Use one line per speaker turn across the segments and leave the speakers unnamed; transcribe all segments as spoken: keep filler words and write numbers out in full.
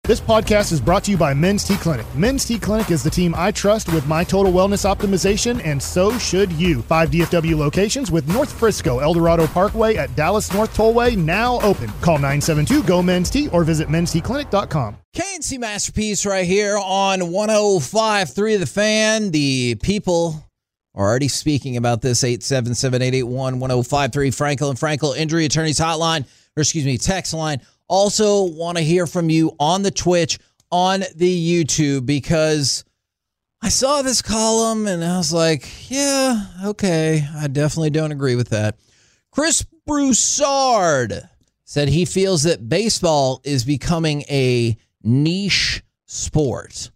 This podcast is brought to you by Men's T Clinic. Men's T Clinic is the team I trust with my total wellness optimization, and so should you. Five D F W locations with North Frisco, El Dorado Parkway at Dallas North Tollway now open. Call nine seven two, G O, Men's T or visit men's t clinic dot com.
K N C Masterpiece right here on one oh five point three The Fan. The people are already speaking about this. eight seven seven, eight eight one, one oh five three. Frankel and Frankel Injury Attorneys Hotline, or excuse me, text line. Also want to hear from you on the Twitch, on the YouTube, because I saw this column and I was like, yeah, okay, I definitely don't agree with that. Chris Broussard said he feels that baseball is becoming a niche sport.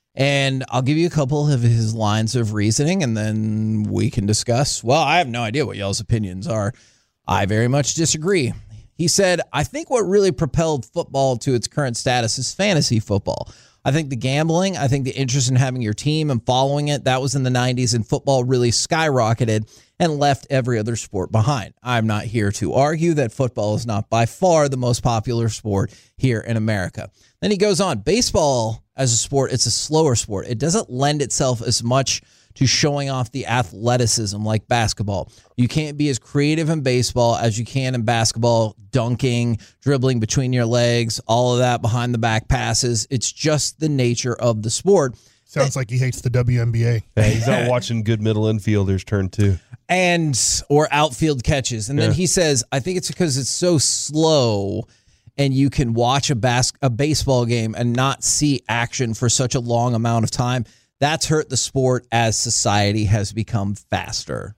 And I'll give you a couple of his lines of reasoning, and then we can discuss. Well, I have no idea what y'all's opinions are. I very much disagree. He said, I think what really propelled football to its current status is fantasy football. I think the gambling, I think the interest in having your team and following it, that was in the nineties, and football really skyrocketed and left every other sport behind. I'm not here to argue that football is not by far the most popular sport here in America. Then he goes on, baseball as a sport, it's a slower sport. It doesn't lend itself as much to showing off the athleticism like basketball. You can't be as creative in baseball as you can in basketball, dunking, dribbling between your legs, all of that behind the back passes. It's just the nature of the sport.
Sounds like he hates the W N B A.
Yeah, he's not watching good middle infielders turn two.
And, or outfield catches. And then
Yeah.
he says, I think it's because it's so slow and you can watch a bas- a baseball game and not see action for such a long amount of time. That's hurt the sport as society has become faster.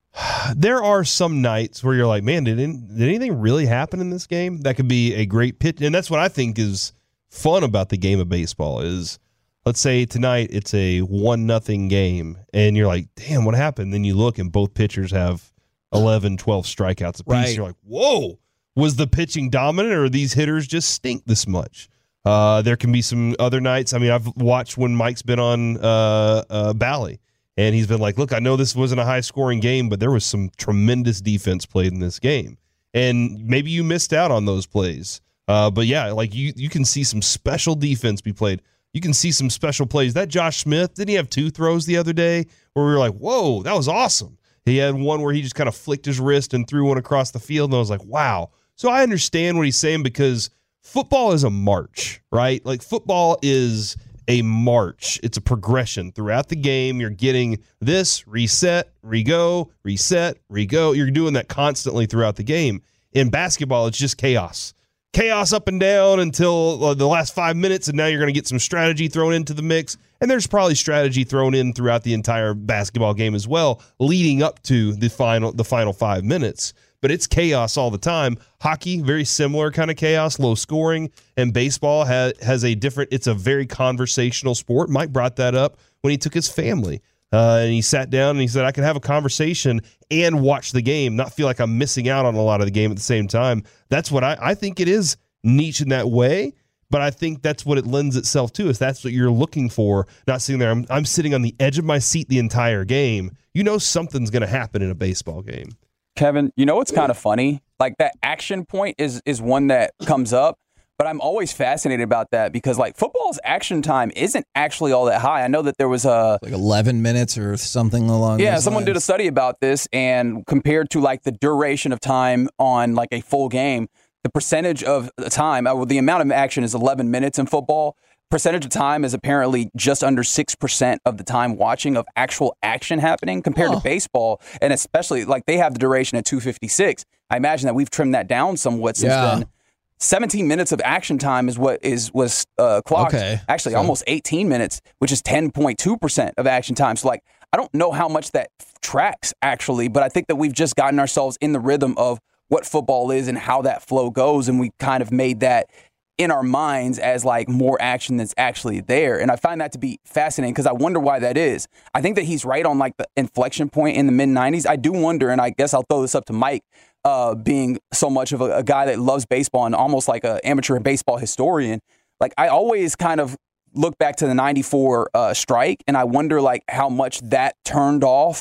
There are some nights where you're like, man, did, any, did anything really happen in this game? That could be a great pitch. And that's what I think is fun about the game of baseball is, let's say tonight it's a one nothing game, and you're like, damn, what happened? Then you look and both pitchers have eleven, twelve strikeouts apiece.
Right.
You're like, whoa, was the pitching dominant, or these hitters just stink this much? Uh, there can be some other nights. I mean, I've watched when Mike's been on uh, uh, Bally, and he's been like, look, I know this wasn't a high-scoring game, but there was some tremendous defense played in this game. And maybe you missed out on those plays. Uh, but, yeah, like you you can see some special defense be played. You can see some special plays. That Josh Smith, didn't he have two throws the other day where we were like, whoa, that was awesome. He had one where he just kind of flicked his wrist and threw one across the field, and I was like, wow. So I understand what he's saying, because football is a march, right? Like football is a march. It's a progression throughout the game. You're getting this, reset, re-go, reset, re-go. You're doing that constantly throughout the game. In basketball, it's just chaos. Chaos up and down until uh, the last five minutes, and now you're going to get some strategy thrown into the mix. And there's probably strategy thrown in throughout the entire basketball game as well, leading up to the final the final five minutes. But it's chaos all the time. Hockey, very similar kind of chaos, low scoring. And baseball has, has a different, it's a very conversational sport. Mike brought that up when he took his family. Uh, and he sat down and he said, I can have a conversation and watch the game, not feel like I'm missing out on a lot of the game at the same time. That's what I, I think it is niche in that way. But I think that's what it lends itself to, is that's what you're looking for, not sitting there. I'm, I'm sitting on the edge of my seat the entire game. You know something's going to happen in a baseball game.
Kevin, you know what's kind of funny? Like that action point is is one that comes up, but I'm always fascinated about that because like football's action time isn't actually all that high. I know that there was a
like eleven minutes or something along.
Yeah,
those
someone
lines.
did a study about this, and compared to like the duration of time on like a full game, the percentage of the time, uh, the amount of action is eleven minutes in football. Percentage of time is apparently just under six percent of the time watching of actual action happening compared
Oh.
to baseball. And especially like they have the duration at two fifty-six. I imagine that we've trimmed that down somewhat since
Yeah.
then. seventeen minutes of action time is what is was uh, clocked.
Okay.
Actually,
So-
almost eighteen minutes, which is ten point two percent of action time. So like, I don't know how much that tracks actually, but I think that we've just gotten ourselves in the rhythm of what football is and how that flow goes. And we kind of made that in our minds as like more action that's actually there. And I find that to be fascinating because I wonder why that is. I think that he's right on like the inflection point in the mid nineties. I do wonder, and I guess I'll throw this up to Mike, uh, being so much of a, a guy that loves baseball and almost like an amateur baseball historian. Like I always kind of look back to the ninety-four uh, strike, and I wonder like how much that turned off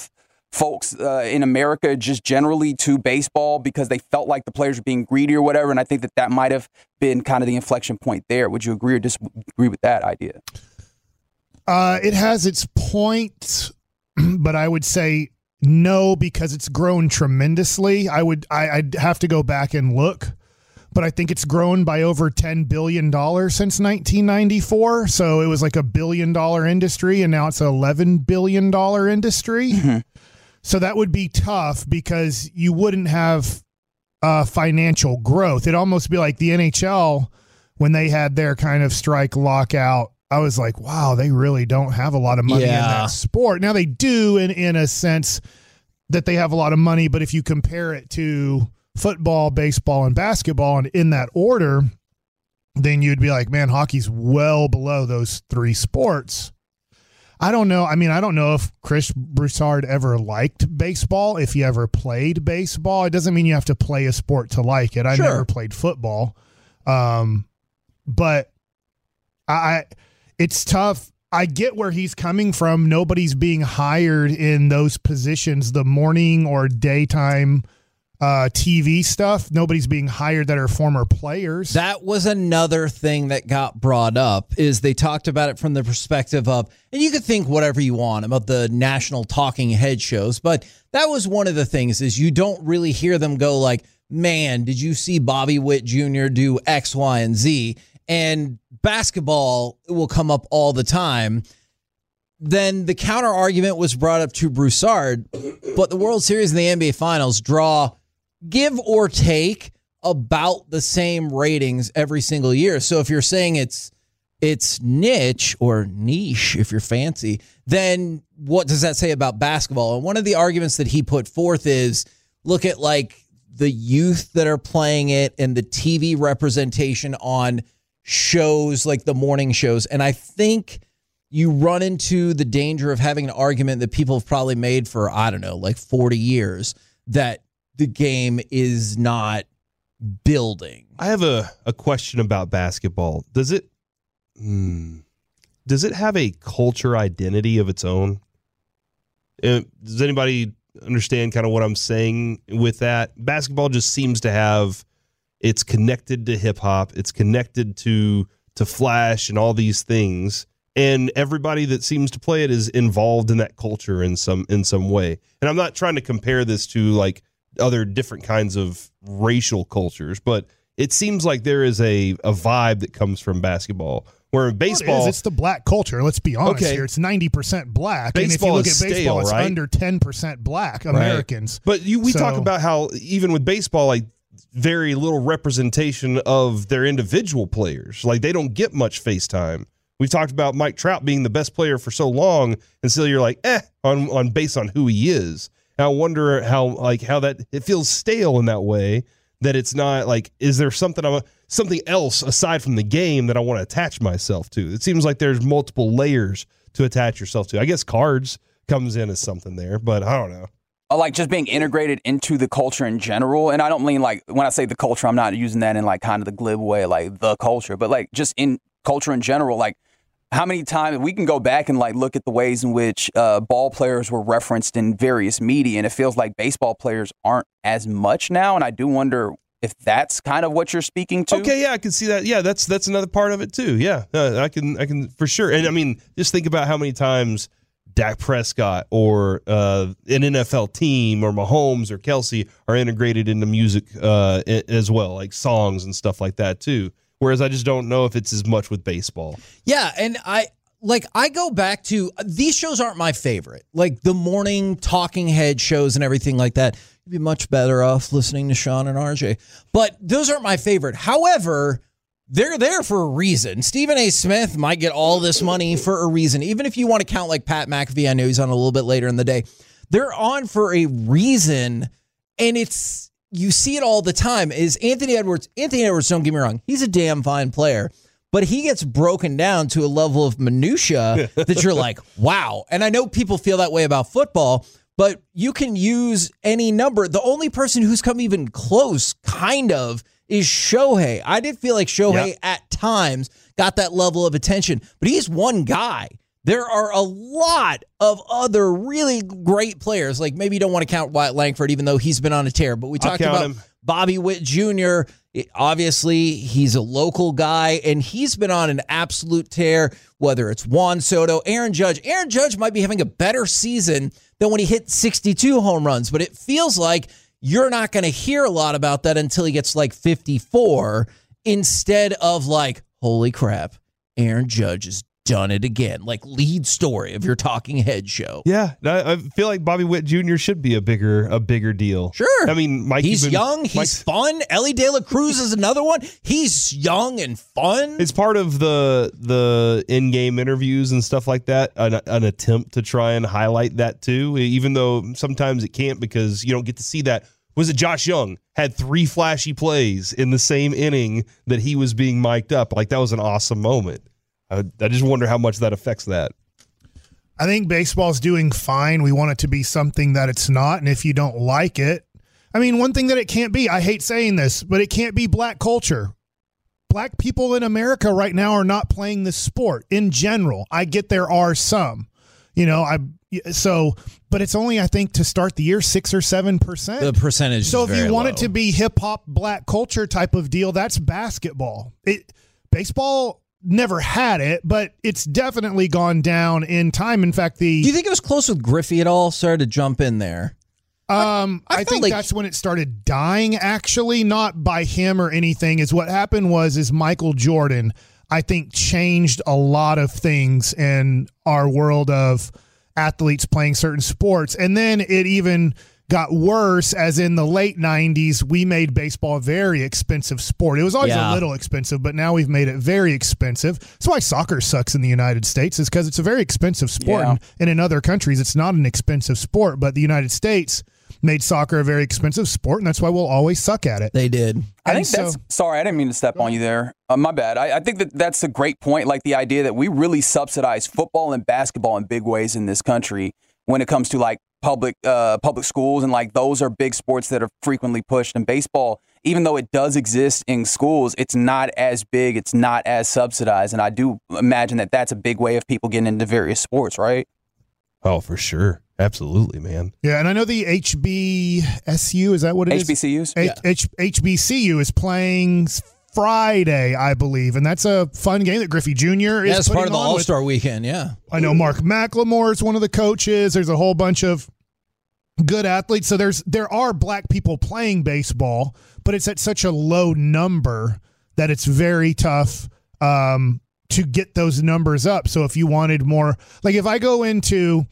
folks uh, in America just generally to baseball because they felt like the players were being greedy or whatever. And I think that that might have been kind of the inflection point there. Would you agree or disagree with that idea?
Uh, it has its points, but I would say no, because it's grown tremendously. I would, I, I'd have to go back and look, but I think it's grown by over ten billion dollars since nineteen ninety-four. So it was like a billion dollar industry, and now it's an eleven billion dollars industry. Mm-hmm. So that would be tough because you wouldn't have uh, financial growth. It'd almost be like the N H L when they had their kind of strike lockout. I was like, wow, they really don't have a lot of money
yeah.
in that sport. Now they do in, in a sense that they have a lot of money, but if you compare it to football, baseball, and basketball, and in that order, then you'd be like, man, hockey's well below those three sports. I don't know. I mean, I don't know if Chris Broussard ever liked baseball, if he ever played baseball. It doesn't mean you have to play a sport to like it. I
Sure.
never played football. Um, but I, it's tough. I get where he's coming from. Nobody's being hired in those positions, the morning or daytime uh, T V stuff. Nobody's being hired that are former players.
That was another thing that got brought up, is they talked about it from the perspective of, and you could think whatever you want about the national talking head shows, but that was one of the things, is you don't really hear them go like, man, did you see Bobby Witt Junior do X, Y, and Z? And basketball will come up all the time. Then the counter argument was brought up to Broussard, but the World Series and the N B A Finals draw, give or take, about the same ratings every single year. So if you're saying it's it's niche or niche, if you're fancy, then what does that say about basketball? And one of the arguments that he put forth is, look at like the youth that are playing it and the T V representation on shows like the morning shows. And I think you run into the danger of having an argument that people have probably made for, I don't know, like forty years, that the game is not building.
I have a, a question about basketball. Does it hmm, does it have a culture identity of its own? Uh, does anybody understand kind of what I'm saying with that? Basketball just seems to have, it's connected to hip hop, it's connected to to Flash and all these things, and everybody that seems to play it is involved in that culture in some in some way. And I'm not trying to compare this to like other different kinds of racial cultures, but it seems like there is a, a vibe that comes from basketball. Where in baseball,
well, it is. It's the black culture. Let's be honest
okay.
here. It's ninety percent black.
Baseball
and if you look
is
at baseball,
stale,
it's
right?
under ten percent black Americans.
Right. But you, we
so,
talk about how even with baseball, like very little representation of their individual players. Like they don't get much face time. We've talked about Mike Trout being the best player for so long, and still you're like, eh, on, on based on who he is. And I wonder how like how that it feels stale in that way, that it's not like, is there something I'm something else aside from the game that I want to attach myself to? It seems like there's multiple layers to attach yourself to. I guess cards comes in as something there, but I don't know.
Like just being integrated into the culture in general. And I don't mean like, when I say the culture, I'm not using that in like kind of the glib way, like the culture, but like just in culture in general. Like how many times we can go back and like look at the ways in which uh, ball players were referenced in various media, and it feels like baseball players aren't as much now. And I do wonder if that's kind of what you're speaking to.
Okay, yeah, I can see that. Yeah, that's that's another part of it too. Yeah, uh, I can I can for sure. And I mean, just think about how many times Dak Prescott or uh, an N F L team or Mahomes or Kelsey are integrated into music uh, as well, like songs and stuff like that too. Whereas I just don't know if it's as much with baseball.
Yeah, and I like I go back to, these shows aren't my favorite. Like the morning talking head shows and everything like that. You'd be much better off listening to Sean and R J. But those aren't my favorite. However, they're there for a reason. Stephen A. Smith might get all this money for a reason. Even if you want to count like Pat McAfee, I know he's on a little bit later in the day. They're on for a reason, and it's, you see it all the time, is Anthony Edwards. Anthony Edwards, don't get me wrong, he's a damn fine player, but he gets broken down to a level of minutia that you're like, wow. And I know people feel that way about football, but you can use any number. The only person who's come even close, kind of, is Shohei. I did feel like Shohei
yep.
at times got that level of attention, but he's one guy. there are a lot of other really great players. Like maybe you don't want to count Wyatt Langford, even though he's been on a tear. But we talked about him. Bobby Witt Junior It, obviously, he's a local guy, and he's been on an absolute tear, whether it's Juan Soto, Aaron Judge. Aaron Judge might be having a better season than when he hit sixty-two home runs, but it feels like you're not going to hear a lot about that until he gets like fifty-four, instead of like, holy crap, Aaron Judge is done it again, like lead story of your talking head show.
Yeah, I feel like Bobby Witt Junior should be a bigger a bigger deal.
Sure.
I mean, Mike,
he's
been,
young, he's
Mike's,
fun. Ellie De La Cruz is another one. He's young and fun.
It's part of the the in-game interviews and stuff like that, an, an attempt to try and highlight that too, even though sometimes it can't because you don't get to see that. Was it Josh Young had three flashy plays in the same inning that he was being mic'd up? Like, that was an awesome moment. I, I just wonder how much that affects that.
I think baseball's doing fine. We want it to be something that it's not, and if you don't like it, I mean, one thing that it can't be, I hate saying this, but it can't be black culture. Black people in America right now are not playing this sport in general. I get there are some, you know, I so, but it's only, I think, to start the year, six or seven percent.
The percentage.
So
is
if you
very
want
low.
it to be hip hop, black culture type of deal, that's basketball. It baseball never had it, but it's definitely gone down in time. In fact, the
Do you think it was close with Griffey at all? Sorry to jump in there.
Um,
I, I,
I think
like
that's when it started dying, actually, not by him or anything. Is what happened was is Michael Jordan, I think, changed a lot of things in our world of athletes playing certain sports. And then it even got worse, as in the late nineties, we made baseball a very expensive sport. It was always
Yeah.
a little expensive, but now we've made it very expensive. That's why soccer sucks in the United States, is because it's a very expensive sport.
Yeah.
And, and in other countries, it's not an expensive sport, but the United States made soccer a very expensive sport, and that's why we'll always suck at it.
They did.
I
And
think
so-
that's sorry. I didn't mean to step on you there. Uh, my bad. I, I think that that's a great point. Like the idea that we really subsidize football and basketball in big ways in this country when it comes to like public uh, public schools, and like those are big sports that are frequently pushed. And baseball, even though it does exist in schools, it's not as big. It's not as subsidized. And I do imagine that that's a big way of people getting into various sports, right?
Oh, for sure. Absolutely, man.
Yeah, and I know the H B S U, is that what it is?
H B C Us?
H- H- HBCU is playing Friday, I believe, and that's a fun game that Griffey Junior is
That's part of
putting
the
on with-
All-Star weekend, yeah.
I know Mark McLemore is one of the coaches. There's a whole bunch of good athletes. So there's there are black people playing baseball, but it's at such a low number that it's very tough um, to get those numbers up. So if you wanted more, like if I go into,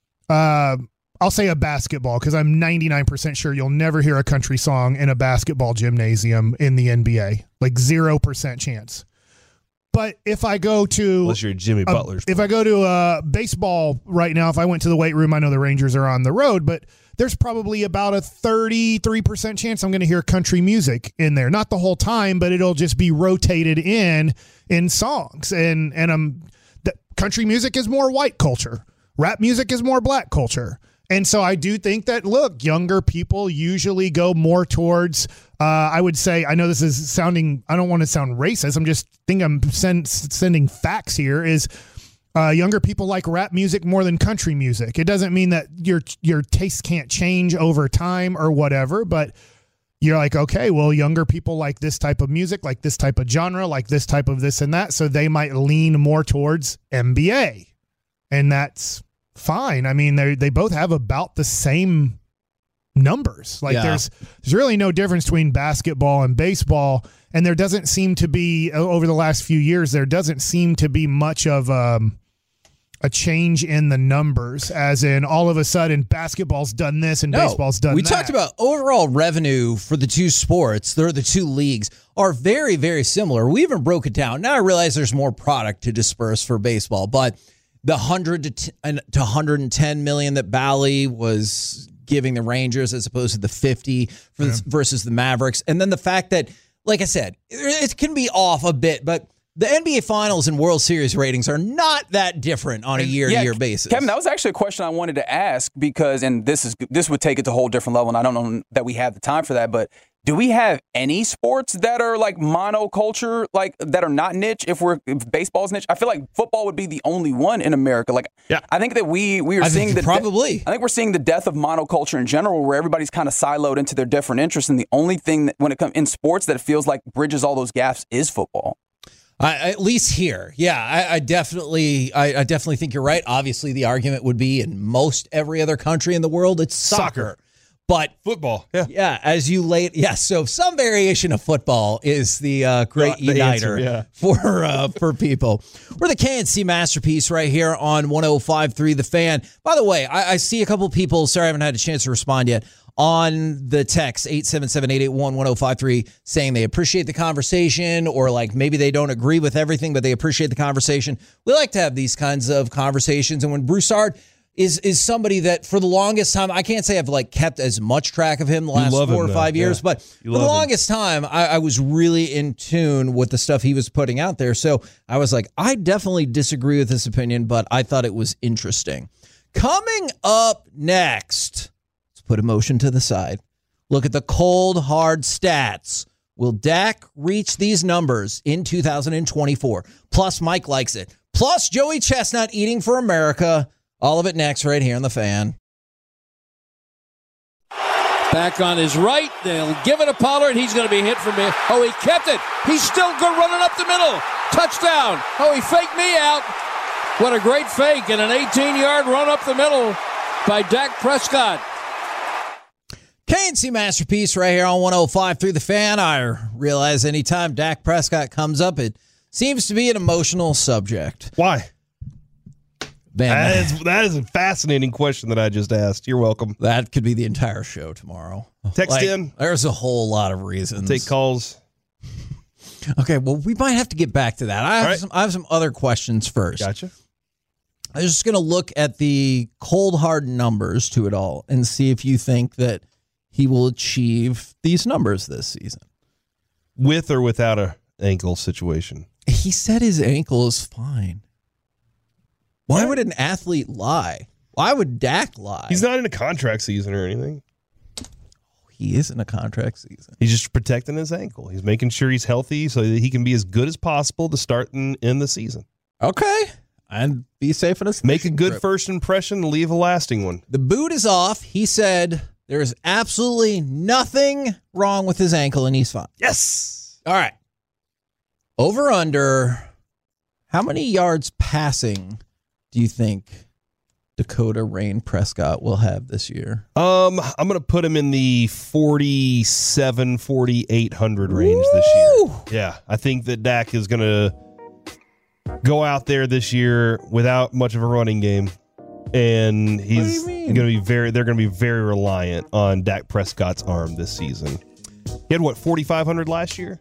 uh, I'll say a basketball, because I'm ninety-nine percent sure you'll never hear a country song in a basketball gymnasium in the N B A, like zero percent chance. But if I go to
Unless you're Jimmy
uh,
Butler's.
if I go to uh, baseball right now, if I went to the weight room, I know the Rangers are on the road, but there's probably about a thirty-three percent chance I'm going to hear country music in there. Not the whole time, but it'll just be rotated in in songs. And and I'm the, country music is more white culture. Rap music is more black culture. And so I do think that, look, younger people usually go more towards, uh, I would say, I know this is sounding, I don't want to sound racist. I'm just think I'm send, sending facts here, is uh, younger people like rap music more than country music. It doesn't mean that your your taste can't change over time or whatever, but you're like, okay, well, younger people like this type of music, like this type of genre, like this type of this and that. So they might lean more towards N B A. And that's fine. I mean, they they both have about the same numbers. Like
Yeah.
there's there's really no difference between basketball and baseball, and there doesn't seem to be, over the last few years, there doesn't seem to be much of um, a change in the numbers, as in all of a sudden basketball's done this and
No,
baseball's done
we
that.
talked about overall revenue for the two sports. They're the two leagues are very, very similar. We even broke it down. Now I realize there's more product to disperse for baseball, but the one hundred to t- to one hundred ten million that Bally was giving the Rangers as opposed to the fifty for
Yeah.
the, versus the Mavericks. And then the fact that, like I said, it can be off a bit, but the N B A Finals and World Series ratings are not that different on a year-to-year
yeah,
basis.
Kevin, that was actually a question I wanted to ask because, and this is this would take it to a whole different level, and I don't know that we have the time for that, but do we have any sports that are like monoculture, like that are not niche? If we're if baseball's niche, I feel like football would be the only one in America. Like,
yeah.
I think that we we are
I
seeing
think
the
probably.
De- I think we're seeing the death of monoculture in general, where everybody's kind of siloed into their different interests, and the only thing that when it comes in sports that feels like bridges all those gaps is football.
I, at least here, yeah, I, I definitely, I, I definitely think you're right. Obviously, the argument would be in most every other country in the world, it's soccer.
Soccer.
But
football, yeah,
yeah. As you late, yeah. So some variation of football is the uh, great
the
uniter
answer, yeah.
for uh, for people. We're the K N C Masterpiece right here on one oh five point three The Fan. By the way, I, I see a couple people. Sorry, I haven't had a chance to respond yet on the text eight seven seven, eight eight one, one oh five three saying they appreciate the conversation, or like maybe they don't agree with everything, but they appreciate the conversation. We like to have these kinds of conversations, and when Broussard is is somebody that for the longest time, I can't say I've like kept as much track of him the last four
him,
or five
though.
years,
Yeah.
but
You
for the
love him.
longest time, I, I was really in tune with the stuff he was putting out there. So I was like, I definitely disagree with this opinion, but I thought it was interesting. Coming up next, let's put emotion to the side. Look at the cold, hard stats. Will Dak reach these numbers in two thousand twenty-four? Plus, Mike likes it. Plus, Joey Chestnut eating for America. All of it next right here on The Fan.
Back on his right. They'll give it to Pollard. He's going to be hit from here. Oh, he kept it. He's still good running up the middle. Touchdown. Oh, he faked me out. What a great fake and an eighteen-yard run up the middle by Dak Prescott.
K N C Masterpiece right here on one oh five point three The Fan. I realize anytime Dak Prescott comes up, it seems to be an emotional subject.
Why?
Man,
That is, that is a fascinating question that I just asked. You're welcome.
that could be the entire show tomorrow.
Text
Like,
in.
There's a whole lot of reasons.
Take calls.
Okay, well, we might have to get back to that. I have,
All right.
some, I have some other questions first.
Gotcha.
I'm just going to look at the cold, hard numbers to it all and see if you think that he will achieve these numbers this season.
With or without a ankle situation?
He said his ankle is fine. Why would an athlete lie? Why would Dak lie?
He's not in a contract season or anything.
He is in a contract season.
He's just protecting his ankle. He's making sure he's healthy so that he can be as good as possible to start in, in the season.
Okay. And be safe in a
Make a
fishing
good
trip.
first impression and leave a lasting one.
The boot is off. He said there is absolutely nothing wrong with his ankle and he's fine.
Yes.
All right. Over under, how many yards passing do you think Dakota Rain Prescott will have this year?
Um, I'm going to put him in the forty-seven, forty-eight hundred range this
Woo!
year. Yeah, I think that Dak is going to go out there this year without much of a running game. And he's
mean?
going to be very, they're going to be very reliant on Dak Prescott's arm this season. He had what, forty-five hundred last year?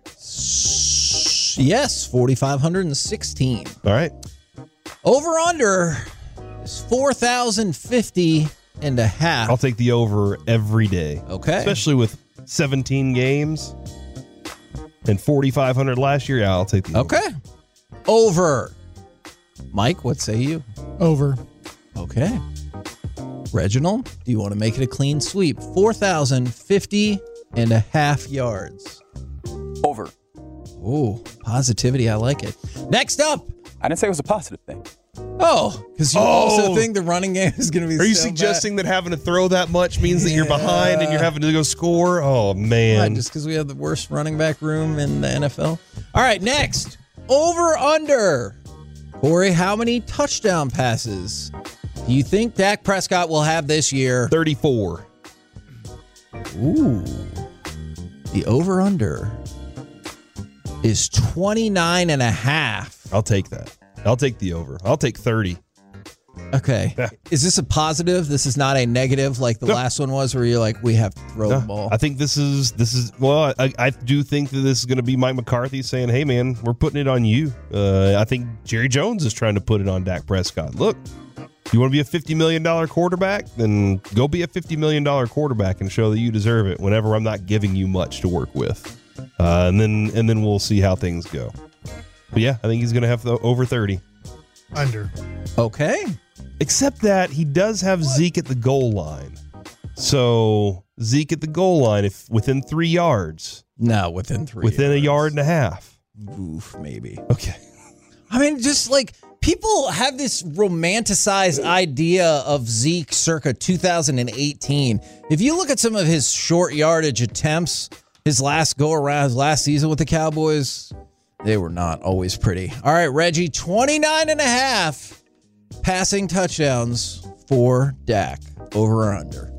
Yes, four thousand five hundred sixteen.
All right.
Over under is four thousand fifty and a half.
I'll take the over every day.
Okay.
Especially with seventeen games and forty-five hundred last year. Yeah, I'll take the over.
Okay. Over. Mike, what say you?
Over.
Okay. Reginald, do you want to make it a clean sweep? four thousand fifty and a half yards.
Over.
Ooh, positivity. I like it. Next up.
I didn't say it was a positive thing.
Oh, because you
Oh.
also think the running game is going to be
Are you
so
suggesting that having to throw that much means that you're
Yeah.
behind and you're having to go score? Oh,
bad?
man.
Just because we have the worst running back room in the N F L? All right, next. Over under. Corey, how many touchdown passes do you think Dak Prescott will have this year?
thirty-four.
Ooh. The over under is twenty-nine and a half.
I'll take that. I'll take the over. I'll take thirty.
Okay.
Yeah.
Is this a positive? This is not a negative like the
No.
last one was where you're like, we have to throw
No,
the ball.
I think this is, this is well, I, I do think that this is going to be Mike McCarthy saying, hey, man, we're putting it on you. Uh, I think Jerry Jones is trying to put it on Dak Prescott. Look, you want to be a fifty million dollars quarterback? Then go be a fifty million dollars quarterback and show that you deserve it whenever I'm not giving you much to work with. Uh, and then and then we'll see how things go. But yeah, I think he's going to have the over thirty.
Under.
Okay.
Except that he does have Zeke at the goal line. So Zeke at the goal line, if within three yards.
No, within three
Within
yards.
a yard and a half.
Oof, maybe.
Okay.
I mean, just like people have this romanticized idea of Zeke circa two thousand eighteen. If you look at some of his short yardage attempts, his last go around, his last season with the Cowboys, they were not always pretty. All right, Reggie, twenty-nine and a half passing touchdowns for Dak. Over or under?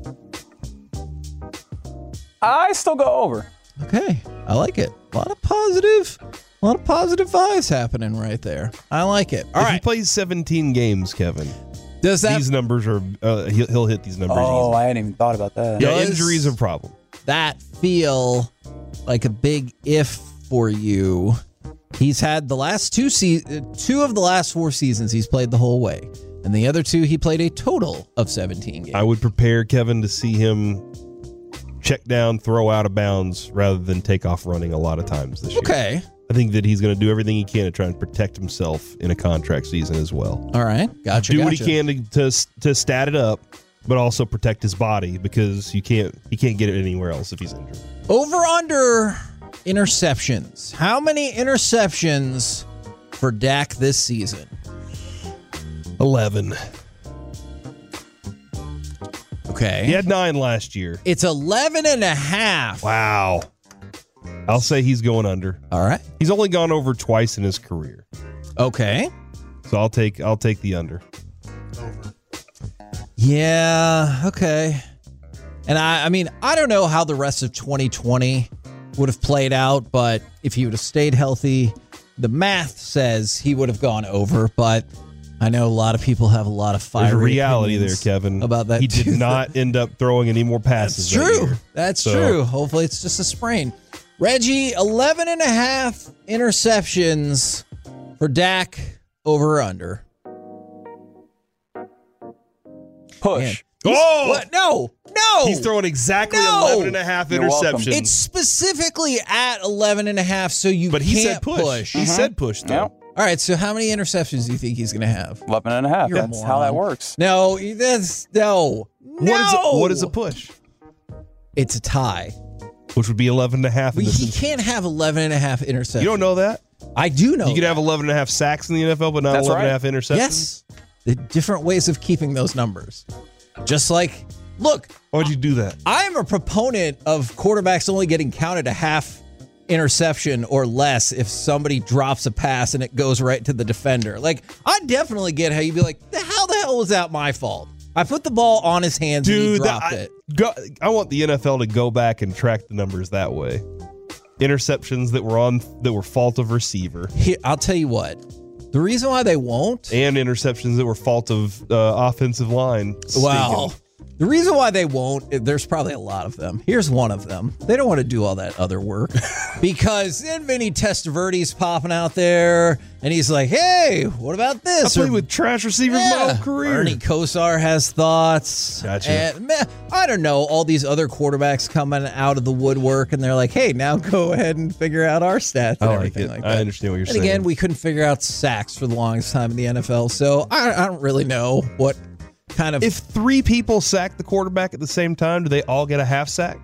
I still go over.
Okay, I like it. A lot of positive, a lot of positive vibes happening right there. I like it. All
if
right.
he plays seventeen games, Kevin,
Does that
these numbers are, uh, he'll, he'll hit these numbers
Oh,
easy.
I hadn't even thought about that.
Yeah,
Does-
injuries are a problem.
that feel like a big if for you? He's had the last two se- two of the last four seasons he's played the whole way, and the other two he played a total of seventeen games.
I would prepare Kevin to see him check down, throw out of bounds, rather than take off running a lot of times this year.
Okay.
I think that he's going to do everything he can to try and protect himself in a contract season as well.
All right. Gotcha.
do
gotcha.
what he can to, to to stat it up, but also protect his body because you can't he can't get it anywhere else if he's injured.
Over under interceptions. How many interceptions for Dak this season?
eleven.
Okay.
He had nine last year.
It's eleven and a half.
Wow. I'll say he's going under.
All right.
He's only gone over twice in his career,
Okay.
so I'll take I'll take the under.
Over.
Yeah, okay. And I I mean, I don't know how the rest of twenty twenty would have played out, but if he would have stayed healthy, the math says he would have gone over, but I know a lot of people have a lot of fiery
There's a reality there,
opinions
Kevin.
about that
he
too.
did not end up throwing any more passes.
That's
that
true.
year.
That's
So-
true. Hopefully it's just a sprain. Reggie, eleven and a half interceptions for Dak, over or under.
Push.
Man.
Oh!
What? No. No.
He's throwing exactly
No!
eleven and a half
You're welcome.
interceptions.
It's specifically at eleven and a half, so you
but he
can't
said push. He said push, though.
Yep.
All right, so how many interceptions do you think he's going to have?
eleven and a half.
You're a
That's how that
moron.
works.
No, that's no.
What is, a,
No!
what is a push?
It's a tie.
Which would be eleven and a half.
We,
in
he
this-
can't have eleven and a half interceptions.
You don't know that?
I do know.
You could
that.
have eleven and a half sacks in the N F L, but not
That's
eleven and a
right.
half interceptions?
Yes. The different ways of keeping those numbers. Just like, look,
Why'd you do that?
I am a proponent of quarterbacks only getting counted a half interception or less if somebody drops a pass and it goes right to the defender. Like, I definitely get how you'd be like, how the hell was that my fault? I put the ball on his hands and he
Dude,
dropped
that, I,
it.
go, I want the N F L to go back and track the numbers that way. Interceptions that were on that were fault of receiver,
Here, I'll tell you what. The reason why they won't,
and interceptions that were fault of uh, offensive line.
well,
stinking.
the reason why they won't, there's probably a lot of them. Here's one of them. They don't want to do all that other work because then Vinny Testaverde's popping out there and he's like, hey, what about
I
this?
played
Or,
with trash receivers my
yeah,
whole career.
Ernie Kosar has thoughts.
Gotcha.
And man, I don't know, all these other quarterbacks coming out of the woodwork and they're like, hey, now go ahead and figure out our stats and
I like
everything
it.
like
I
that.
understand what you're
And
saying.
again, we couldn't figure out sacks for the longest time in the N F L, so I, I don't really know what kind of.
If three people sack the quarterback at the same time, do they all get a half sack?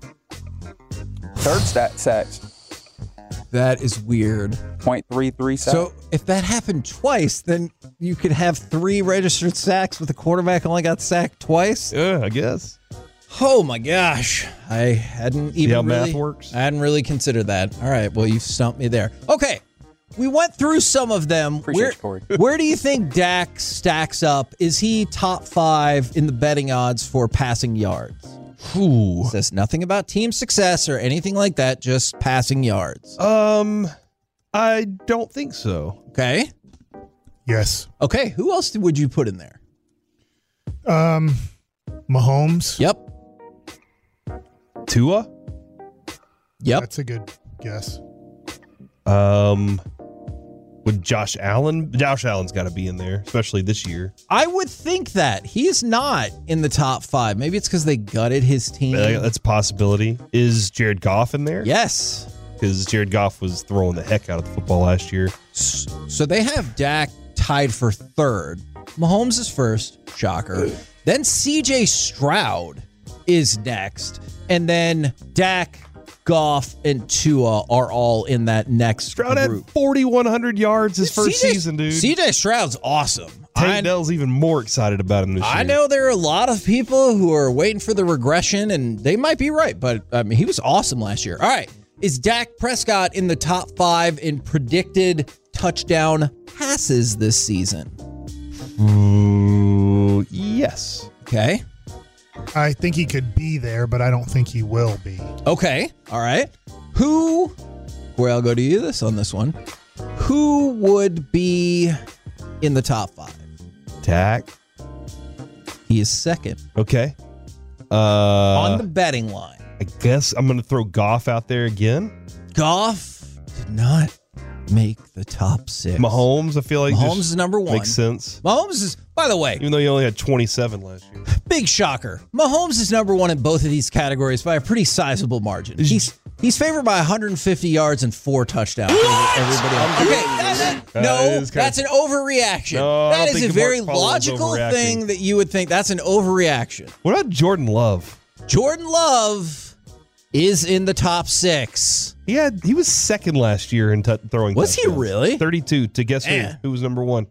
Third stat sacks.
that is weird.
point three three sacks.
So if that happened twice, then you could have three registered sacks, but the quarterback only got sacked twice.
Yeah, I guess.
Oh my gosh. I hadn't even
how
really,
math works?
I hadn't really considered that. All right. Well, you stumped me there. Okay. We went through some of them.
Appreciate
where,
you, Corey.
where do you think Dak stacks up? Is he top five in the betting odds for passing yards?
Ooh.
Says nothing about team success or anything like that, just passing yards.
Um, I don't think so.
Okay.
Yes.
Okay. Who else would you put in there?
Um, Mahomes.
Yep.
Tua?
Yep.
That's a good guess.
Um, would Josh Allen? Josh Allen's got to be in there, especially this year.
I would think that he's not in the top five. Maybe it's because they gutted his team.
Uh, That's a possibility. Is Jared Goff in there?
Yes.
because Jared Goff was throwing the heck out of the football last year.
So they have Dak tied for third. Mahomes is first. Shocker. Then C J Stroud is next. And then Dak, Goff, and Tua are all in that next
Stroud
group.
had forty-one hundred yards his first
C J,
season, dude.
C J Stroud's awesome.
Tank Dell's even more excited about him this year.
I know there are a lot of people who are waiting for the regression, and they might be right, but I mean, he was awesome last year. All right. Is Dak Prescott in the top five in predicted touchdown passes this season?
Ooh, yes.
Okay.
I think he could be there, but I don't think he will be.
Okay. All right. Who, well, I'll go to you this on this one. Who would be in the top five?
Dak.
He is second.
Okay. Uh,
on the betting line.
I guess I'm going to throw Goff out there again.
Goff did not make the top six.
Mahomes, I feel like
Mahomes is number one.
Makes sense.
Mahomes is, by the way,
even though he only had twenty-seven last year.
Big shocker. Mahomes is number one in both of these categories by a pretty sizable margin. He's he's favored by one hundred fifty yards and four touchdowns. Everybody else. Okay, that, that, no,
that
that's an overreaction.
No,
that is
think
a very
Mark Follows
logical
overreacting.
thing that you would think that's an overreaction.
What about Jordan Love?
Jordan Love is in the top six.
He had he was second last year in t- throwing.
Was he
touchdowns.
really?
thirty-two to guess
Man.
who? Who was number one?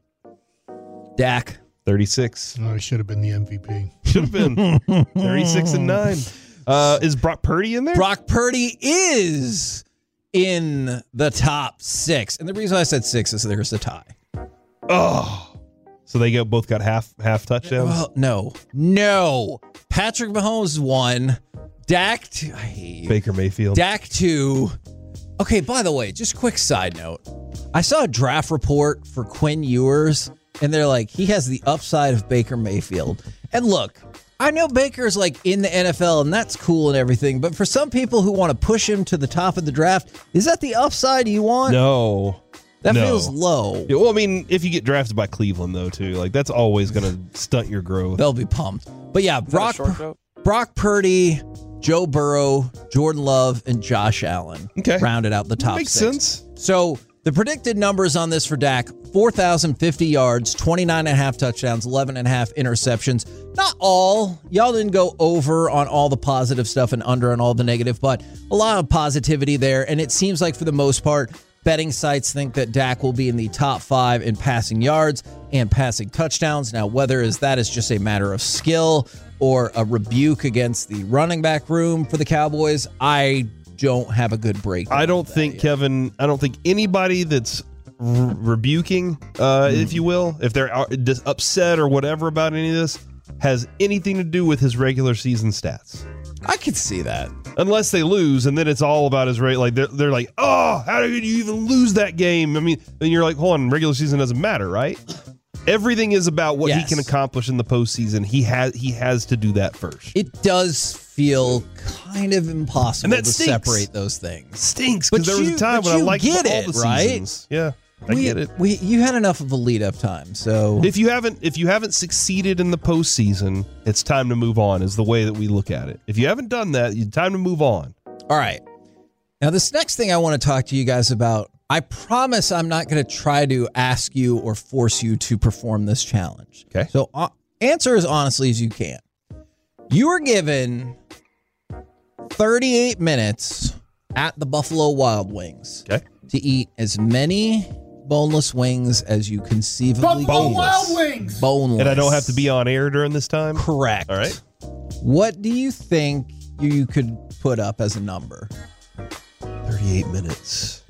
Dak.
thirty-six.
Oh, he should have been the M V P.
Should have been thirty-six and nine. Uh, is Brock Purdy in there?
Brock Purdy is in the top six. And the reason I said six is there's a tie.
Oh. So they go, both got half half touchdowns?
Well, no. No. Patrick Mahomes won. Dak two. I hate you.
Baker Mayfield.
Dak two. Okay, by the way, just quick side note. I saw a draft report for Quinn Ewers, and they're like, he has the upside of Baker Mayfield. And look, I know Baker's like in the N F L, and that's cool and everything, but for some people who want to push him to the top of the draft, is that the upside you want?
No.
That
no.
feels low.
Yeah, well, I mean, if you get drafted by Cleveland, though, too, like that's always going to stunt your growth.
They'll be pumped. But yeah,
Is that a
Brock,
short joke?
Brock Purdy, Joe Burrow, Jordan Love, and Josh Allen
Okay.
rounded out the top
Makes
six.
sense.
So the predicted numbers on this for Dak, four thousand fifty yards, twenty-nine and a half touchdowns, eleven and a half interceptions. Not all. Y'all didn't go over on all the positive stuff and under on all the negative, but a lot of positivity there. And it seems like for the most part, betting sites think that Dak will be in the top five in passing yards and passing touchdowns. Now, whether is that is just a matter of skill or a rebuke against the running back room for the Cowboys, I don't have a good break.
I don't think, Kevin, I don't think anybody that's r- rebuking, uh, if you will, if they're out- just upset or whatever about any of this, has anything to do with his regular season stats.
I could see that.
Unless they lose, and then it's all about his rate. Like they're, they're like, oh, how did you even lose that game? I mean, then you're like, hold on, regular season doesn't matter, right? Everything is about what
Yes.
he can accomplish in the postseason. He has he has to do that first.
It does feel kind of impossible
And that
to
stinks.
separate those things.
Stinks
But
because there was
you-
a time
but
when I
you
liked
get
all
it,
the
right?
seasons. Yeah, I
we,
get it.
We, you had enough of a lead up time, so
If you haven't if you haven't succeeded in the postseason, it's time to move on. Is the way that we look at it. If you haven't done that, it's time to move on.
all right. Now, this next thing I want to talk to you guys about, I promise I'm not going to try to ask you or force you to perform this challenge.
Okay.
So uh, answer as honestly as you can. You are given thirty-eight minutes at the Buffalo Wild Wings
Okay.
to eat as many boneless wings as you conceivably
Buffalo
can.
Wild Wings.
Boneless.
And I don't have to be on air during this time.
Correct.
All right.
What do you think you could put up as a number?
thirty-eight minutes.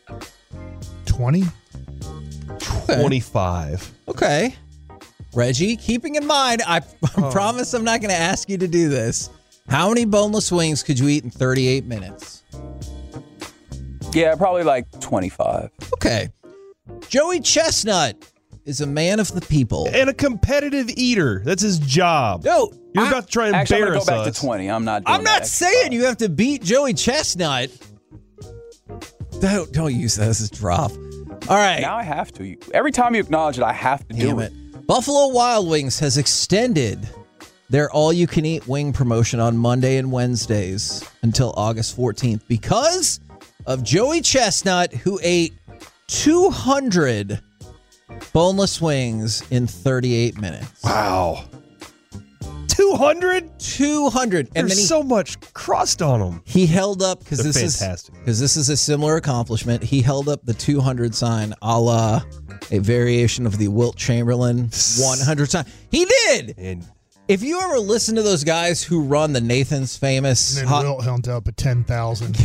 twenty?
twenty-five.
Okay. Reggie, keeping in mind, I, I
Oh.
promise I'm not going to ask you to do this. How many boneless wings could you eat in thirty-eight minutes?
Yeah, probably like twenty-five.
Okay. Joey Chestnut is a man of the people.
And a competitive eater. That's his job.
No,
You're
I,
about to try and
Actually, I'm
embarrass
gonna go back
us.
to twenty. I'm not. Doing
I'm
that
not
extra
saying
five.
you have to beat Joey Chestnut. Don't, don't use that as a drop. All right.
Now I have to. Every time you acknowledge it, I have to
Damn
do
it.
it.
Buffalo Wild Wings has extended their all-you-can-eat wing promotion on Monday and Wednesdays until August fourteenth because of Joey Chestnut, who ate two hundred boneless wings in thirty-eight minutes.
Wow. two hundred?
two hundred. And
There's
then he,
so much crust on them.
he held up, because
They're
this
fantastic.
is because this is a similar accomplishment. He held up the two hundred sign, a la a variation of the Wilt Chamberlain one hundred sign. He did.
And
If you ever listen to those guys who run the Nathan's famous,
And then
hot,
Wilt held up at ten thousand.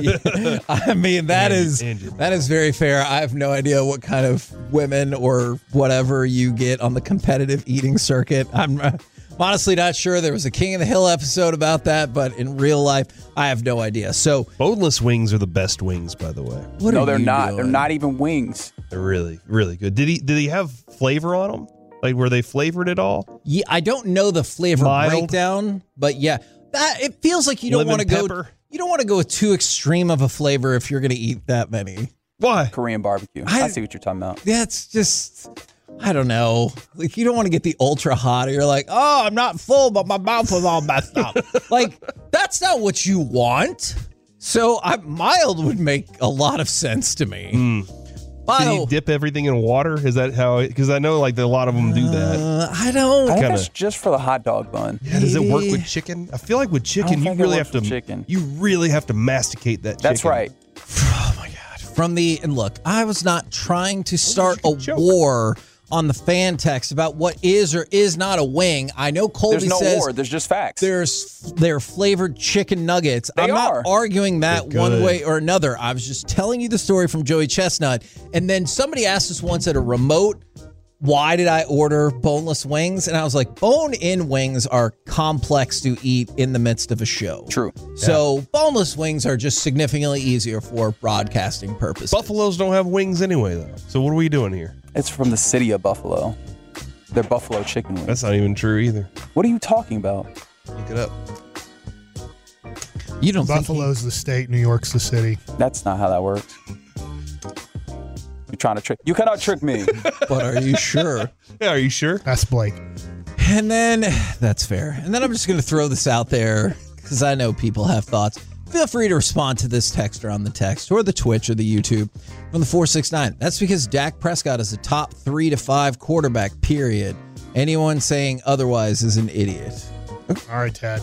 I mean that
Andy-
is
Andy.
that is very fair. I have no idea what kind of women or whatever you get on the competitive eating circuit. I'm uh, honestly not sure. There was a King of the Hill episode about that, but in real life, I have no idea. So
boneless wings are the best wings, by the way.
what
no,
are
they're
you
not.
doing?
They're not even wings.
They're really, really good. Did he? Did he have flavor on them? Like, were they flavored at all?
Yeah, I don't know the flavor
Mild?
breakdown, but yeah, that it feels like you don't
Lemon
want to go.
pepper?
You don't want to go with too extreme of a flavor if you're going to eat that many.
Why?
Korean barbecue.
I-
I, see what you're talking about.
That's just, I don't know. Like, you don't want to get the ultra hot. Or you're like, oh, I'm not full, but my mouth is all messed up. Like, that's not what you want. So, I, mild would make a lot of sense to me.
Mm.
By
Did
the-
he dip everything in water? Is that how? Because I know like a lot of them do that.
uh, I don't.
I think
Kinda-
that's just for the hot dog bun.
Yeah, does it work
maybe-
with chicken? I feel like with chicken, you
think it
really
works
have to.
with chicken.
You really have to masticate that.
That's
chicken.
right.
Oh my God. From the, and look, I was not trying to start a
joke.
war on the fan text about what is or is not a wing. I know Colby
There's no
says
war. There's just facts.
there's they're flavored chicken nuggets.
They
I'm not
are.
arguing that
They're
one
good.
way or another. I was just telling you the story from Joey Chestnut. And then somebody asked us once at a remote, why did I order boneless wings? And I was like, bone-in wings are complex to eat in the midst of a show.
True.
So boneless wings are just significantly easier for broadcasting purposes.
Buffaloes don't have wings anyway, though. So what are we doing here?
It's from the city of Buffalo. They're Buffalo chicken wings.
That's not even true either.
What are you talking about?
Look it up.
You don't think
Buffalo's the state, New York's the city.
That's not how that works. You're trying to trick. You cannot trick me.
but are you sure?
Yeah, are you sure?
That's Blake.
And then, that's fair. And then I'm just going to throw this out there because I know people have thoughts. Feel free to respond to this texter on the text or the Twitch or the YouTube from the four six nine. That's because Dak Prescott is a top three to five quarterback, period. Anyone saying otherwise is an idiot.
All right, Tad.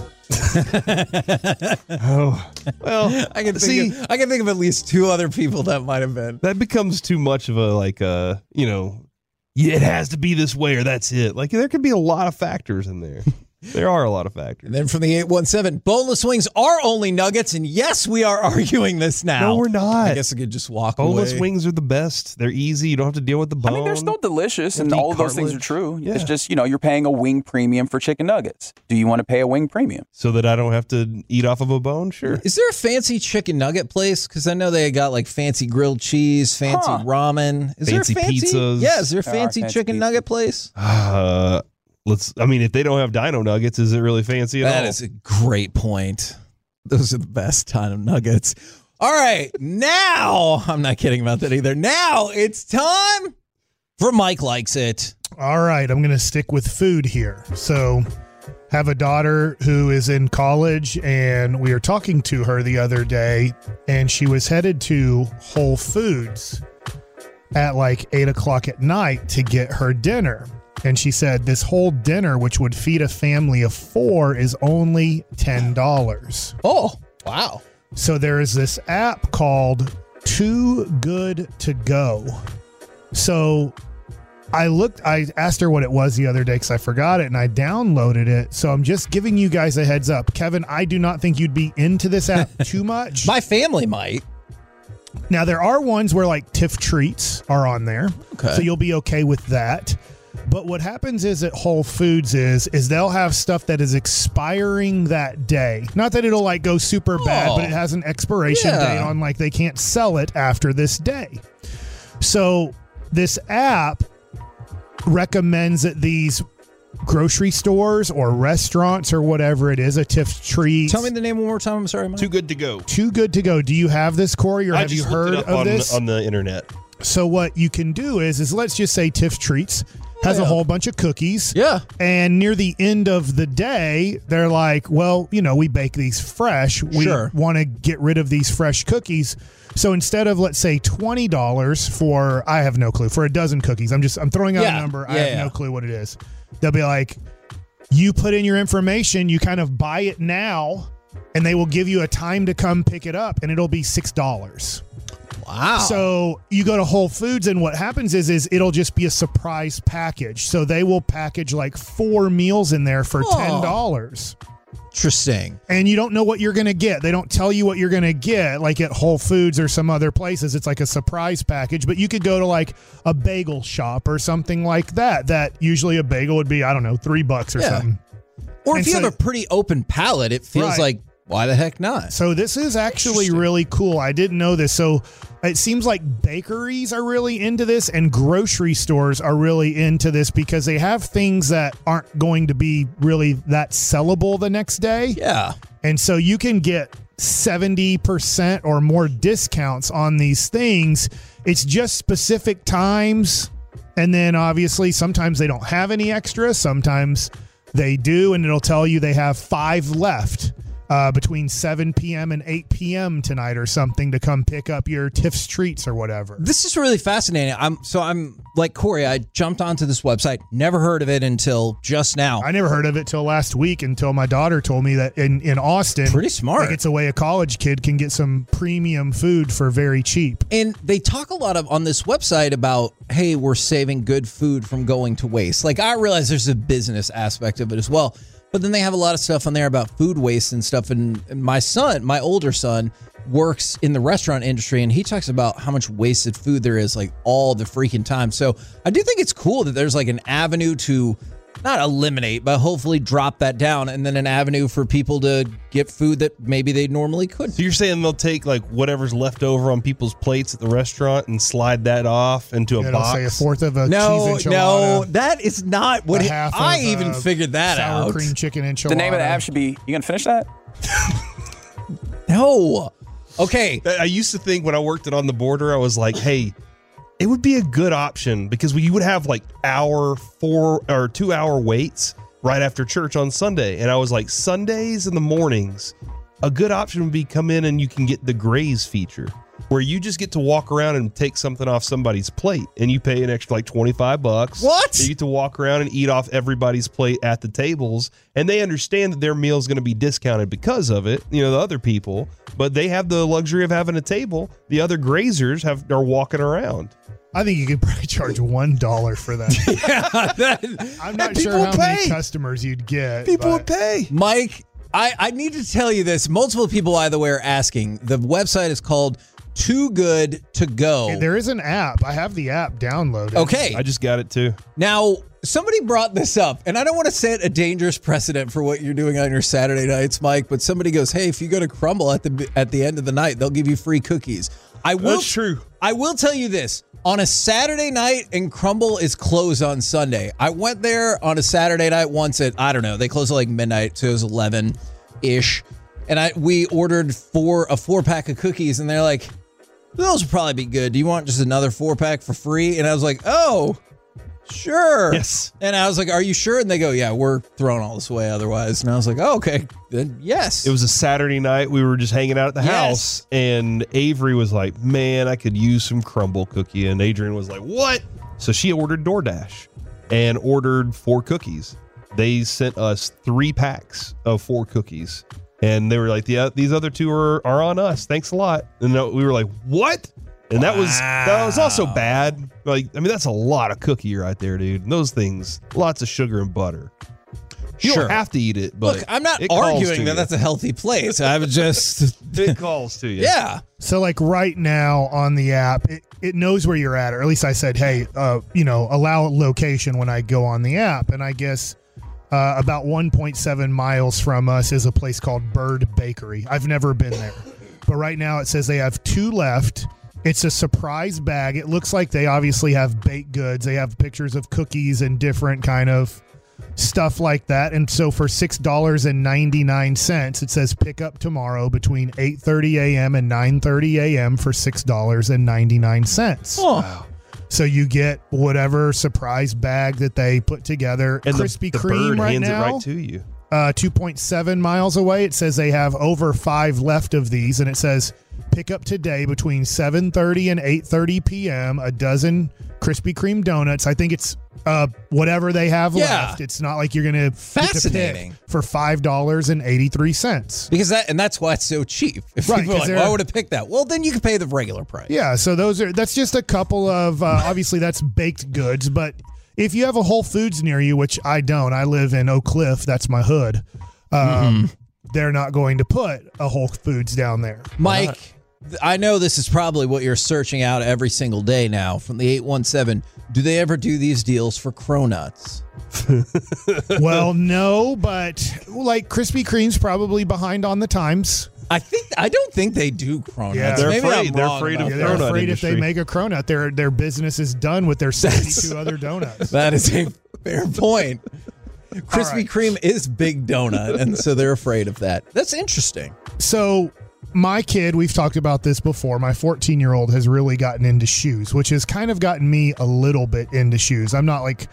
Oh, well,
I can
see,
think of, I can think of at least two other people that might have been.
that becomes too much of a like uh you know, yeah, it has to be this way or that's it. Like there could be a lot of factors in there. There are a lot of factors.
And then from the eight one seven, boneless wings are only nuggets. And yes, we are arguing this now.
No, we're not.
I guess I could just walk
Boneless
away.
wings are the best. They're easy. You don't have to deal with the bone.
I mean, they're still delicious, and
Empty
all of those things are
cartilage.
true.
Yeah.
It's just, you know, you're paying a wing premium for chicken nuggets. Do you want to pay a wing premium?
So that I don't have to eat off of a bone? Sure.
Is there a fancy chicken nugget place? Because I know they got like fancy grilled cheese, fancy
Huh.
ramen. Is
Fancy
there a fancy
pizzas.
Yeah, is there a
There are
fancy
fancy
chicken
pizzas.
nugget place?
Uh, let's. I mean, if they don't have Dino Nuggets, is it really fancy at
That
all?
is a great point. Those are the best kind of nuggets. All right, now I'm not kidding about that either. Now it's time for Mike Likes It.
All right, I'm going to stick with food here. So, have a daughter who is in college, and we were talking to her the other day, and she was headed to Whole Foods at like eight o'clock at night to get her dinner. And she said this whole dinner, which would feed a family of four, is only ten dollars.
Oh, wow.
So there is this app called Too Good to Go. So I looked, I asked her what it was the other day because I forgot it, and I downloaded it. So I'm just giving you guys a heads up. Kevin, I do not think you'd be into this app too much.
My family might.
Now, there are ones where like Tiff Treats are on there.
Okay.
So you'll be okay with that. But what happens is at Whole Foods is is they'll have stuff that is expiring that day. Not that it'll like go super bad,
Oh.
but it has an expiration
Yeah.
date on like they can't sell it after this day. So this app recommends that these grocery stores or restaurants or whatever it is, a Tiff Treats.
Tell me the name one more time. I'm sorry, Mike.
Too good to go.
Too Good to Go. Do you have this, Corey, or
I
have you
just
heard
looked it up
of
on,
this?
on the internet.
So what you can do is, is let's just say Tiff Treats has
Yeah.
a whole bunch of cookies.
Yeah.
And near the end of the day, they're like, well, you know, we bake these fresh. We
Sure.
want to get rid of these fresh cookies. So instead of, let's say, twenty dollars for, I have no clue, for a dozen cookies, I'm just, I'm throwing out
Yeah.
a number. I
Yeah,
have
yeah.
no clue what it is. They'll be like, you put in your information, you kind of buy it now, and they will give you a time to come pick it up, and it'll be six dollars.
Wow.
So you go to Whole Foods, and what happens is, is it'll just be a surprise package. So they will package like four meals in there for
Oh.
ten dollars.
Interesting.
And you don't know what you're going to get. They don't tell you what you're going to get, like at Whole Foods or some other places. It's like a surprise package. But you could go to like a bagel shop or something like that, that usually a bagel would be, I don't know, three bucks or
Yeah.
something.
Or
And
if you
so-
have a pretty open palate, it feels
Right.
like, why the heck not?
So this is actually
Interesting.
really cool. I didn't know this. So it seems like bakeries are really into this and grocery stores are really into this because they have things that aren't going to be really that sellable the next day.
Yeah.
And so you can get seventy percent or more discounts on these things. It's just specific times. And then obviously sometimes they don't have any extra. Sometimes they do. And it'll tell you they have five left uh, between seven p.m. and eight p.m. tonight or something to come pick up your Tiff's treats or whatever.
This is really fascinating. I'm so I'm like Corey, I jumped onto this website, never heard of it until just now.
I never heard of it till last week until my daughter told me that in, in Austin,
Pretty smart.
like it's a way a college kid can get some premium food for very cheap.
And they talk a lot of on this website about, hey, we're saving good food from going to waste. Like, I realize there's a business aspect of it as well, but then they have a lot of stuff on there about food waste and stuff. And, and my son, my older son, works in the restaurant industry, and he talks about how much wasted food there is, like all the freaking time. So I do think it's cool that there's like an avenue to not eliminate, but hopefully drop that down, and then an avenue for people to get food that maybe they normally couldn't.
So you're saying they'll take like whatever's left over on people's plates at the restaurant and slide that off into a
It'll
box?
say a fourth of a
No,
cheese
no,
enchilada.
that is not what
a
it,
half
I
of,
even
uh,
figured that
sour
out.
cream chicken enchilada.
The name of the app should be, you gonna finish that?
No. Okay.
I used to think when I worked it On the Border, I was like, hey, it would be a good option because you would have like hour, four or two hour waits right after church on Sunday. And I was like, Sundays in the mornings, a good option would be come in and you can get the Graze feature where you just get to walk around and take something off somebody's plate and you pay an extra like twenty-five bucks.
What?
You get to walk around and eat off everybody's plate at the tables, and they understand that their meal is going to be discounted because of it, you know, the other people, but they have the luxury of having a table. The other grazers have are walking around.
I think you could probably charge one dollar for that.
Yeah, that-
I'm not
people
sure how many
pay.
customers you'd get.
People
but
would pay.
Mike, I, I need to tell you this. Multiple people, by the way, are asking. The website is called Too Good to Go.
There is an app. I have the app downloaded.
Okay.
I just got it too.
Now, somebody brought this up, and I don't want to set a dangerous precedent for what you're doing on your Saturday nights, Mike, but somebody goes, hey, if you go to Crumble at the at the end of the night, they'll give you free cookies. I will,
That's true.
I will tell you this. On a Saturday night, and Crumble is closed on Sunday. I went there on a Saturday night once at, I don't know, they closed at like midnight, so it was eleven-ish. And I we ordered four a four-pack of cookies, and they're like, those would probably be good. Do you want just another four-pack for free? And I was like, oh, sure.
Yes.
And I was like, are you sure? And they go, yeah, we're throwing all this away otherwise. And I was like, oh, okay, then yes.
It was a Saturday night. We were just hanging out at the
Yes.
house, and Avery was like, man, I could use some crumble cookie. And Adrian was like, what? So she ordered DoorDash and ordered four cookies. They sent us three packs of four cookies. And they were like, yeah, these other two are, are on us. Thanks a lot. And we were like, what? And that was that was also bad. Like, I mean, that's a lot of cookie right there, dude. And those things, lots of sugar and butter. You
Sure.
don't have to eat it, but
Look, I'm not
it calls
arguing
to
that
you.
that's a healthy place. I was just,
It calls to you.
yeah.
So like right now on the app, it, it knows where you're at, or at least I said, hey, uh, you know, allow location when I go on the app. And I guess uh, about one point seven miles from us is a place called Bird Bakery. I've never been there, but right now it says they have two left. It's a surprise bag. It looks like they obviously have baked goods. They have pictures of cookies and different kind of stuff like that. And so for six dollars and ninety-nine cents, it says pick up tomorrow between eight thirty a.m. and nine thirty a.m. for six dollars and ninety-nine cents.
Oh.
So you get whatever surprise bag that they put together.
And
Krispy
the, the
Kreme
bird
right
hands
now,
it right to you.
Uh, two point seven miles away. It says they have over five left of these, and it says pick up today between seven thirty and eight thirty p.m. a dozen Krispy Kreme donuts. I think it's uh, whatever they have
Yeah.
left. It's not like you're going to
Fascinating.
for five dollars and eighty-three cents.
Because that, and that's why it's so cheap. If
Right,
people are
'cause
like,
they're-
why would I pick that? Well, then you can pay the regular price.
Yeah, so those are that's just a couple of uh, obviously that's baked goods, but if you have a Whole Foods near you, which I don't, I live in Oak Cliff, that's my hood. Um,
Mm-hmm.
They're not going to put a Whole Foods down there.
Mike, th- I know this is probably what you're searching out every single day now from the eight one seven. Do they ever do these deals for Cronuts?
Well, no, but like Krispy Kreme's probably behind on the times.
I think I don't think they do Cronuts.
Yeah.
They're
Maybe
afraid.
I'm
They're
wrong
afraid
about
of
Yeah,
that.
they're
Cronut
afraid if they
industry.
make a cronut, their their business is done with their seventy-two other donuts.
That is a fair point. Krispy
right.
Kreme is big donut, and so they're afraid of that. That's interesting.
So my kid, we've talked about this before, my fourteen-year-old has really gotten into shoes, which has kind of gotten me a little bit into shoes. I'm not like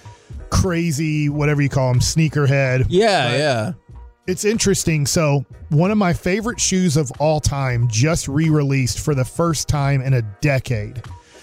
crazy, whatever you call them, sneakerhead.
Yeah,
but
yeah.
It's interesting. So one of my favorite shoes of all time just re-released for the first time in a decade.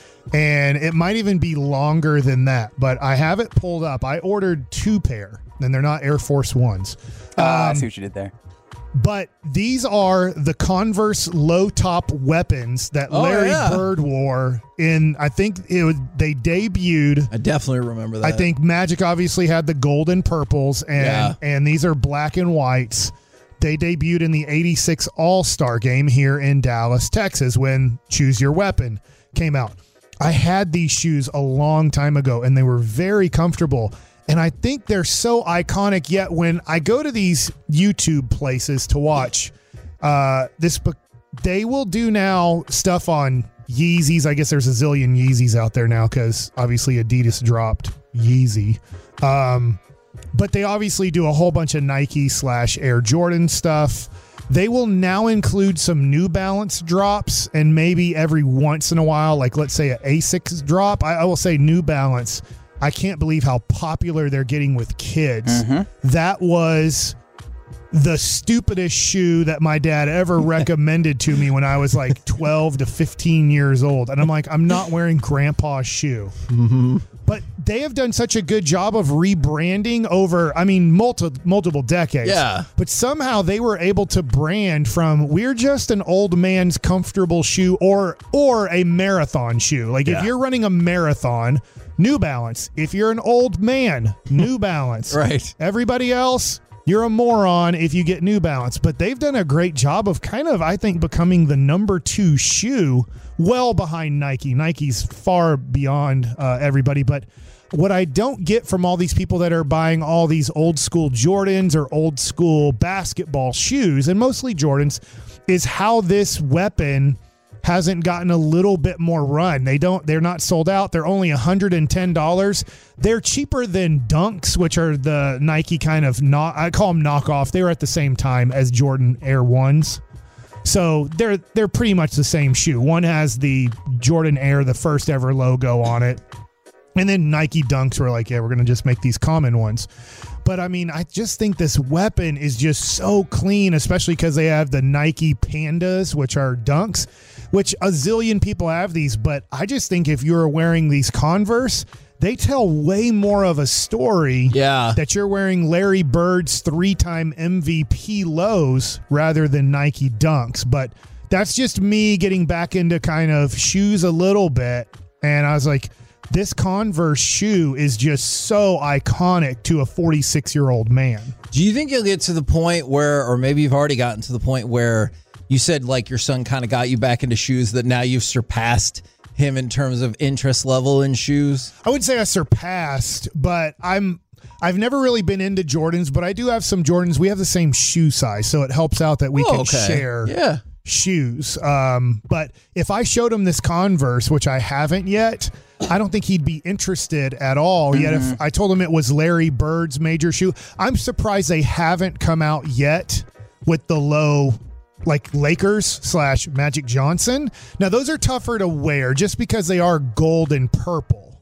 And it might even be longer than that, but I have it pulled up. I ordered two pair, and they're not Air Force Ones.
Ah, I
Um,
see what you did there.
But these are the Converse low top weapons that
Oh,
Larry
yeah.
Bird wore in, I think it was, they debuted.
I definitely remember that.
I think Magic obviously had the gold and purples, and,
Yeah.
and these are black and whites. They debuted in the eighty-six All-Star game here in Dallas, Texas, when Choose Your Weapon came out. I had these shoes a long time ago, and they were very comfortable. And I think they're so iconic, yet when I go to these YouTube places to watch uh, this book, they will do now stuff on Yeezys. I guess there's a zillion Yeezys out there now because obviously Adidas dropped Yeezy. Um, but they obviously do a whole bunch of Nike slash Air Jordan stuff. They will now include some New Balance drops, and maybe every once in a while, like let's say an Asics drop. I, I will say New Balance. I can't believe how popular they're getting with kids. That was the stupidest shoe that my dad ever recommended to me when I was like twelve to fifteen years old. And I'm like, I'm not wearing grandpa's shoe. But they have done such a good job of rebranding over, I mean, multi- multiple decades.
Yeah.
But somehow they were able to brand from we're just an old man's comfortable shoe or or a marathon shoe. Like if you're running a marathon, New Balance. If you're an old man, New Balance.
Right.
Everybody else, you're a moron if you get New Balance. But they've done a great job of kind of, I think, becoming the number two shoe, well behind Nike. Nike's far beyond uh, everybody. But what I don't get from all these people that are buying all these old school Jordans or old school basketball shoes, and mostly Jordans, is how this weapon hasn't gotten a little bit more run. They don't, they're not sold out. They're only one hundred ten dollars. They're cheaper than Dunks, which are the Nike kind of not, I call them knockoff. They were at the same time as Jordan Air Ones. So they're, they're pretty much the same shoe. One has the Jordan Air, the first ever logo on it. And then Nike Dunks were like, yeah, we're going to just make these common ones. But I mean, I just think this weapon is just so clean, especially because they have the Nike Pandas, which are Dunks, which a zillion people have these. But I just think if you're wearing these Converse, they tell way more of a story
Yeah.
that you're wearing Larry Bird's three-time M V P lows rather than Nike Dunks. But that's just me getting back into kind of shoes a little bit. And I was like, this Converse shoe is just so iconic to a forty-six-year-old man.
Do you think you'll get to the point where, or maybe you've already gotten to the point where you said like your son kind of got you back into shoes, that now you've surpassed him in terms of interest level in shoes?
I would say I surpassed, but I'm I've never really been into Jordans, but I do have some Jordans. We have the same shoe size, so it helps out that we
Oh,
can
okay.
share
Yeah.
shoes. Um, but if I showed him this Converse, which I haven't yet, I don't think he'd be interested at all. Yet if I told him it was Larry Bird's major shoe, I'm surprised they haven't come out yet with the low, like Lakers slash Magic Johnson. Now those are tougher to wear just because they are gold and purple.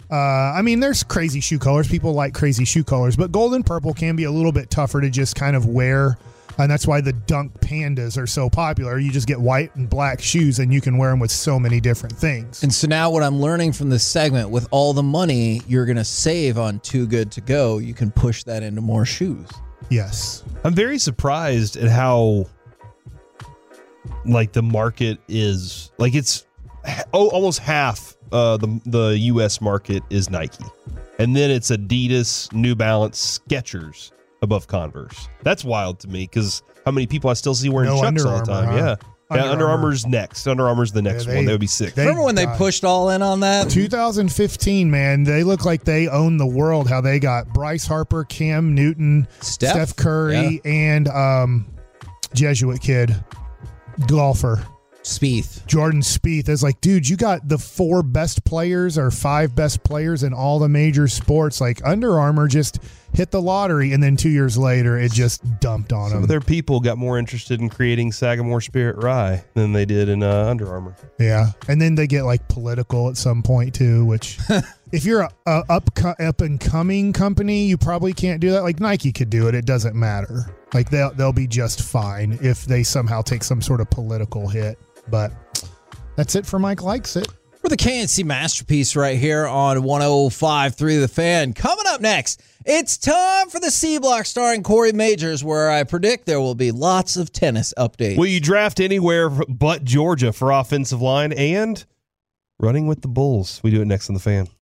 Uh, I mean, there's crazy shoe colors. People like crazy shoe colors, but gold and purple can be a little bit tougher to just kind of wear. And that's why the Dunk Pandas are so popular. You just get white and black shoes and you can wear them with so many different things.
And so now what I'm learning from this segment, with all the money you're going to save on Too Good To Go, you can push that into more shoes.
Yes.
I'm very surprised at how, like, the market is, like, it's oh, almost half uh, the, the U S market is Nike. And then it's Adidas, New Balance, Skechers above Converse. That's wild to me because how many people I still see wearing
No
Chucks
Under
all the time.
Armour, huh?
Yeah.
Under
yeah, Under
Armour.
Armour's next. Under Armour's the next
Yeah, they-
one. That would be sick.
they-
Remember when they
God.
pushed all in on that?
two thousand fifteen, man, they look like they own the world. How they got Bryce Harper, Cam Newton,
Steph?
Steph, Curry, and um, Jesuit kid, golfer.
Spieth.
Jordan Spieth is like, dude, you got the four best players or five best players in all the major sports. Like Under Armour just hit the lottery, and then two years later, it just dumped on
Some
them.
of their people got more interested in creating Sagamore Spirit Rye than they did in uh, Under Armour.
Yeah, and then they get like political at some point too. Which, if you're a, a up up and coming company, you probably can't do that. Like Nike could do it; it doesn't matter. Like they'll they'll be just fine if they somehow take some sort of political hit. But that's it for Mike Likes It.
We're the K N C Masterpiece right here on one oh five point three The Fan. Coming up next, it's time for the C Block starring Corey Majors, where I predict there will be lots of tennis updates.
Will you draft anywhere but Georgia for offensive line and running with the Bulls? We do it next on The Fan.